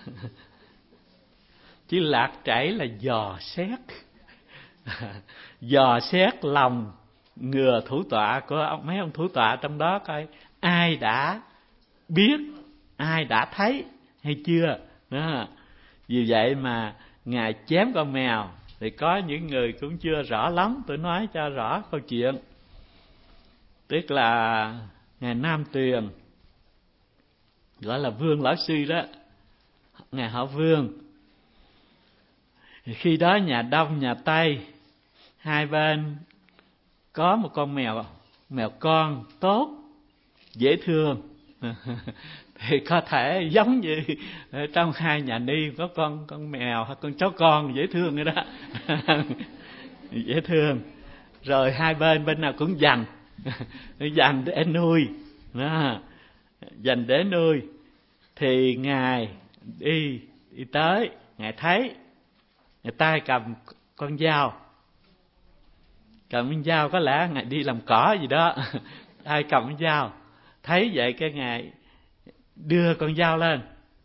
Chữ lạc trảy là dò xét. Dò xét lòng ngừa thủ tọa của mấy ông thủ tọa trong đó, coi ai đã biết, ai đã thấy hay chưa đó. Vì vậy mà Ngài chém con mèo thì có những người cũng chưa rõ lắm. Tôi nói cho rõ câu chuyện. Tức là Ngài Nam Tuyền, gọi là Vương Lão Sư đó, Ngài họ Vương. Khi đó nhà Đông nhà Tây hai bên có một con mèo con tốt, dễ thương. Thì có thể giống như trong hai nhà Ni có con mèo hay con chó con dễ thương vậy đó. Dễ thương. Rồi hai bên nào cũng dành để nuôi đó, dành để nuôi. Thì Ngài đi tới, Ngài thấy người ta cầm con dao, có lẽ Ngài đi làm cỏ gì đó. Ai cầm con dao, thấy vậy cái Ngài đưa con dao lên,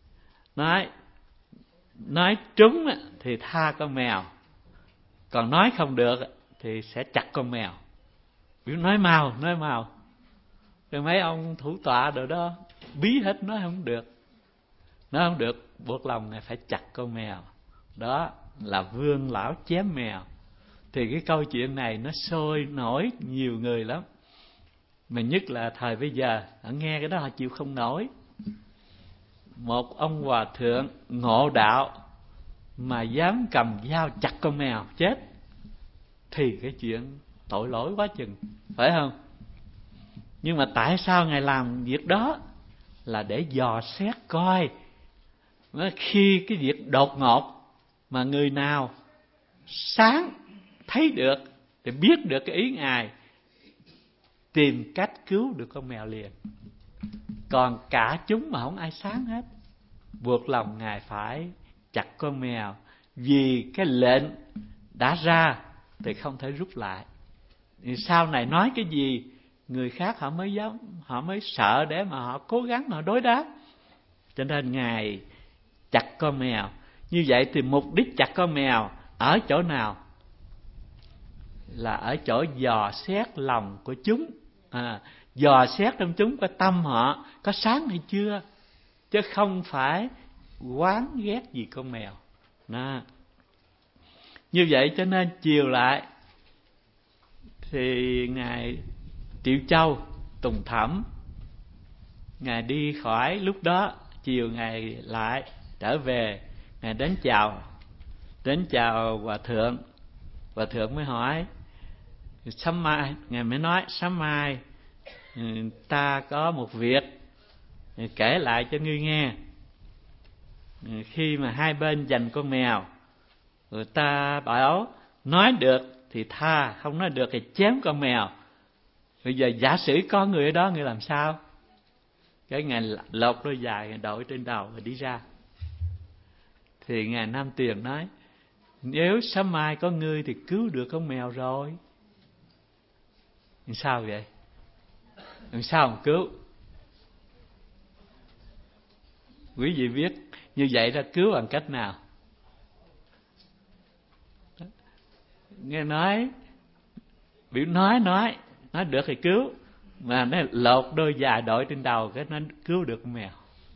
nói trúng thì tha con mèo, còn nói không được thì sẽ chặt con mèo. Biểu nói mau. Rồi mấy ông thủ tọa rồi đó bí hết, nói không được, buộc lòng Ngài phải chặt con mèo. Đó là Vương Lão chém mèo. Thì cái câu chuyện này nó sôi nổi nhiều người lắm, mà nhất là thời bây giờ họ nghe cái đó họ chịu không nổi. Một ông hòa thượng ngộ đạo mà dám cầm dao chặt con mèo chết thì cái chuyện tội lỗi quá chừng, phải không? Nhưng mà tại sao Ngài làm việc đó? Là để dò xét coi khi cái việc đột ngột mà người nào sáng thấy được thì biết được cái ý Ngài, tìm cách cứu được con mèo liền. Còn cả chúng mà không ai sáng hết, buộc lòng Ngài phải chặt con mèo, vì cái lệnh đã ra thì không thể rút lại. Thì sau này nói cái gì người khác họ mới sợ để mà họ cố gắng họ đối đáp. Cho nên Ngài chặt con mèo. Như vậy thì mục đích chặt con mèo ở chỗ nào? Là ở chỗ dò xét lòng của chúng, dò xét trong chúng cái tâm họ có sáng hay chưa, chứ không phải oán ghét gì con mèo đó. Như vậy cho nên chiều lại thì Ngài Triệu Châu Tùng Thẩm, Ngài đi khỏi lúc đó, chiều Ngài lại trở về, Ngài đến chào Hòa Thượng. Hòa Thượng mới hỏi sớm mai, Ngài mới nói sớm mai ta có một việc kể lại cho ngươi nghe. Khi mà hai bên giành con mèo, người ta bảo nói được thì tha, không nói được thì chém con mèo. Bây giờ giả sử có người ở đó, người làm sao? Cái Ngài lột đôi giày, Ngài đội trên đầu rồi đi ra. Thì Ngài Nam Tuyền nói nếu sớm mai có ngươi thì cứu được con mèo rồi. Sao vậy? Làm sao mà cứu? Quý vị biết như vậy là cứu bằng cách nào? Nghe nói biểu nói được thì cứu, mà nó lột đôi giày đội trên đầu cái nó cứu được con mèo.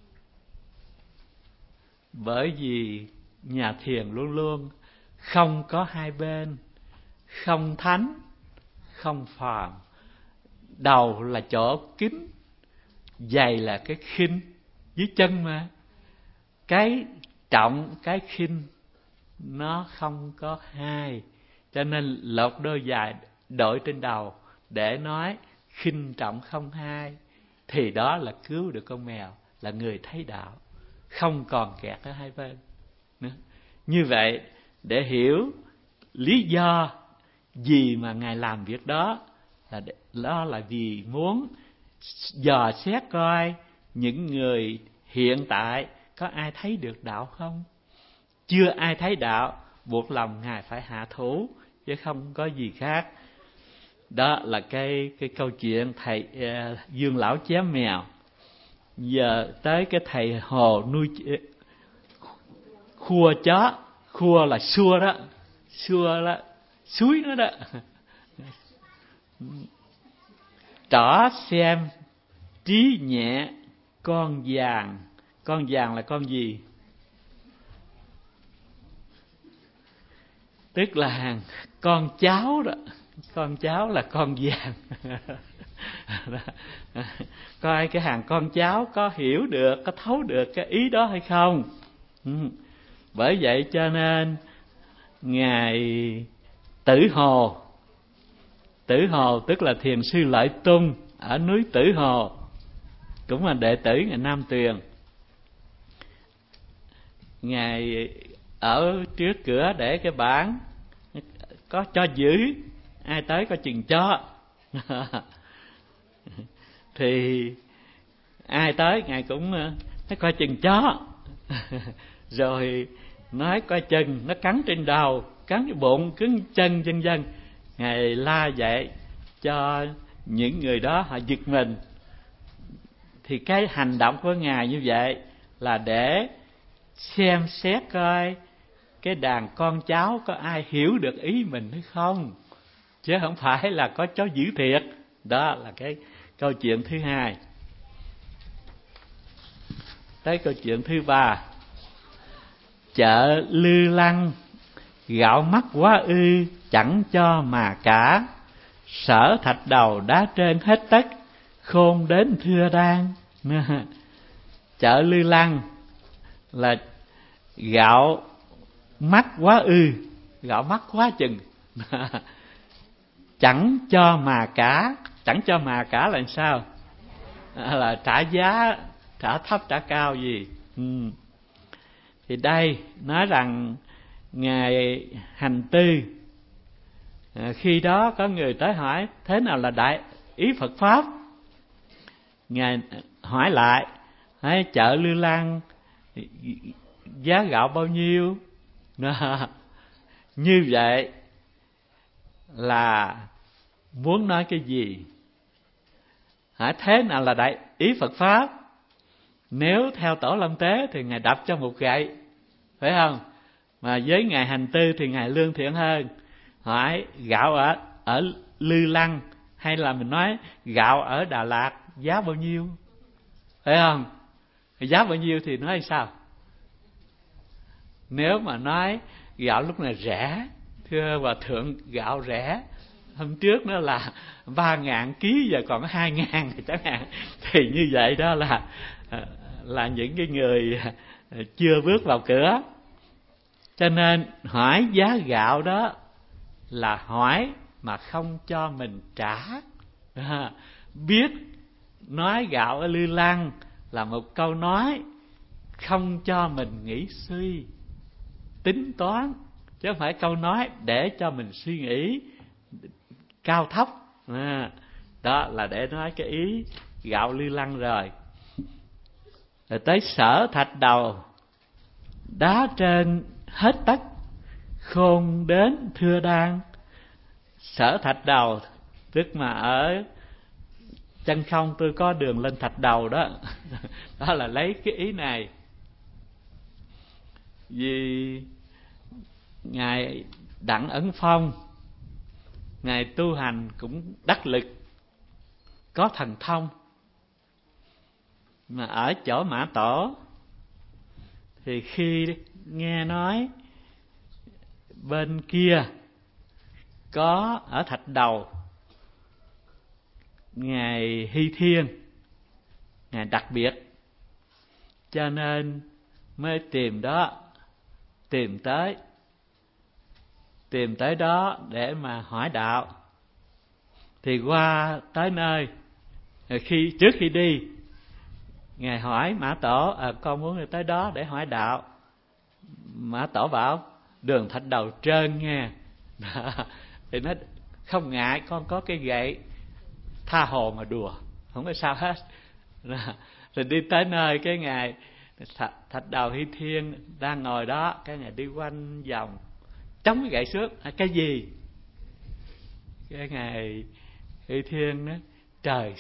Bởi vì nhà thiền luôn luôn không có hai bên, không thánh không phàm. Đầu là chỗ kính, giày là cái khinh dưới chân mà. Cái trọng cái khinh nó không có hai, cho nên lột đôi giày đội trên đầu để nói khinh trọng không hai. Thì đó là cứu được con mèo, là người thấy đạo, không còn kẹt ở hai bên nữa. Như vậy để hiểu lý do gì mà Ngài làm việc đó là vì muốn dò xét coi những người hiện tại có ai thấy được đạo không. Chưa ai thấy đạo, buộc lòng Ngài phải hạ thủ, chứ không có gì khác. Đó là cái câu chuyện thầy Dương Lão chém mèo. Giờ tới cái thầy khua chó. Khua là xua đó, xua đó, xúi nó đó. Trỏ xem trí nhẹ con vàng. Con vàng là con gì? Tức là con cháu đó. Con cháu là con vàng. Coi cái hàng con cháu có hiểu được, có thấu được cái ý đó hay không. Bởi vậy cho nên Ngài Tử Hồ tức là Thiền sư Lợi Tung ở núi Tử Hồ, cũng là đệ tử Ngài Nam Tuyền. Ngài ở trước cửa để cái bảng có cho giữ, ai tới có chừng cho. Thì ai tới Ngài cũng nói coi chừng chó. Rồi nói coi chừng nó cắn trên đầu, cắn cái bụng, cứng chân vân vân. Ngài la dạy cho những người đó họ giật mình. Thì cái hành động của Ngài như vậy là để xem xét coi cái đàn con cháu có ai hiểu được ý mình hay không, chứ không phải là có chó dữ thiệt. Đó là cái câu chuyện thứ hai. Tới câu chuyện thứ ba. Chợ Lư Lăng, gạo mắc quá ư, chẳng cho mà cả. Sở thạch đầu đá trơn hết tất, khôn đến thưa đan. Chợ Lư Lăng là gạo mắc quá ư, gạo mắc quá chừng. Chẳng cho mà cả. Chẳng cho mà cả là sao? Là trả giá, trả thấp trả cao gì. Thì đây nói rằng Ngài Hành Tư, khi đó có người tới hỏi thế nào là đại ý Phật Pháp. Ngài hỏi lại, chợ Lư Lăng giá gạo bao nhiêu? Như vậy là muốn nói cái gì? Thế nào là đại ý Phật Pháp? Nếu theo Tổ Lâm Tế thì Ngài đập cho một gậy, phải không? Mà với Ngài Hành Tư thì Ngài lương thiện hơn. Hỏi gạo ở Lư Lăng hay là mình nói gạo ở Đà Lạt giá bao nhiêu, phải không? Giá bao nhiêu thì nói sao? Nếu mà nói gạo lúc này rẻ, thưa Hòa Thượng gạo rẻ, hôm trước nó là 3.000 ký giờ còn có 2.000 chẳng hạn, thì như vậy đó là những cái người chưa bước vào cửa. Cho nên hỏi giá gạo đó là hỏi mà không cho mình trả. Biết nói gạo ở Lư Lăng là một câu nói không cho mình nghĩ suy tính toán, chứ không phải câu nói để cho mình suy nghĩ cao thấp. Đó là để nói cái ý gạo Lư Lăng rồi. Rồi tới sở thạch đầu đá trơn hết tất, khôn đến thưa đan. Sở thạch đầu tức mà ở chân không tôi có đường lên thạch đầu đó. Đó là lấy cái ý này. Vì Ngài Đặng Ấn Phong, Ngài tu hành cũng đắc lực, có thần thông. Mà ở chỗ Mã Tổ thì khi nghe nói bên kia có ở thạch đầu Ngài Hy Thiên, Ngài đặc biệt, cho nên mới tìm tới đó để mà hỏi đạo. Thì qua tới nơi, trước khi đi Ngài hỏi Mã Tổ, con muốn tới đó để hỏi đạo. Mã Tổ bảo đường thạch đầu trơn nha. Thì nó không ngại, con có cái gậy, tha hồ mà đùa, không có sao hết. Rồi đi tới nơi, cái Ngài thạch đầu Hy Thiên đang ngồi đó, cái Ngài đi quanh vòng chống cái gậy xuống. Cái gì? Cái Ngài Hy Thiên nói trời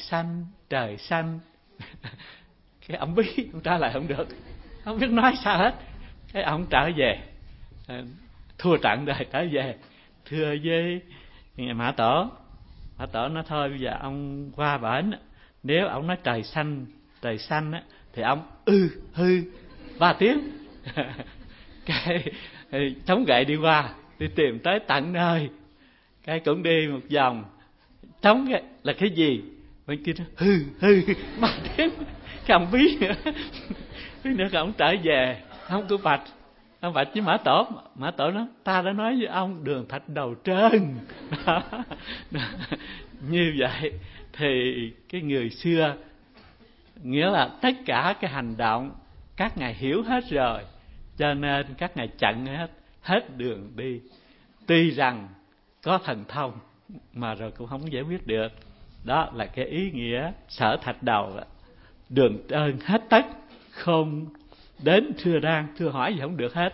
xanh. Cái ông bí, ông trả lời không được, không biết nói sao hết. Cái ông trở về, thua trận rồi trở về, thưa với Mã Tổ. Mã Tổ nói thôi bây giờ ông qua bển, nếu ông nói trời xanh á, thì ông hư 3 tiếng. Cái chống gậy đi qua, đi tìm tới tận nơi. Cái cũng đi một vòng, chống cái là cái gì? Bên kia nó hư 3 tiếng. Cái ông bí nữa. Bí nữa ông trở về, ông cứ bạch. Ông bạch với Mã Tổ. Mã Tổ nói, ta đã nói với ông đường thạch đầu trơn. Đó. Như vậy thì cái người xưa, nghĩa là tất cả cái hành động các ngài hiểu hết rồi, cho nên các ngài chặn hết đường đi. Tuy rằng có thần thông mà rồi cũng không giải quyết được. Đó là cái ý nghĩa sở thạch đầu, đường trơn hết tất, không đến thưa đan thưa hỏi gì không được hết.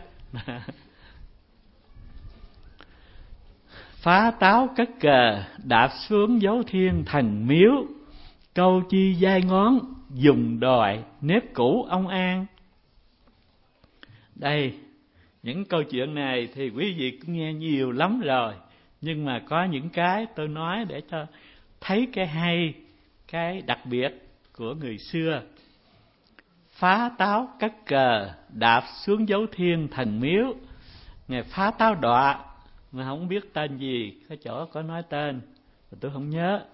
Phá táo cất cờ, đạp xuống dấu thiên thần miếu, câu chi dai ngón, dùng đòi nếp cũ ông an. Đây, những câu chuyện này thì quý vị cũng nghe nhiều lắm rồi, nhưng mà có những cái tôi nói để cho thấy cái hay, cái đặc biệt của người xưa. Phá táo cất cờ, đạp xuống dấu thiên thần miếu. Ngài phá táo đọa mà không biết tên gì, cái chỗ có nói tên tôi không nhớ.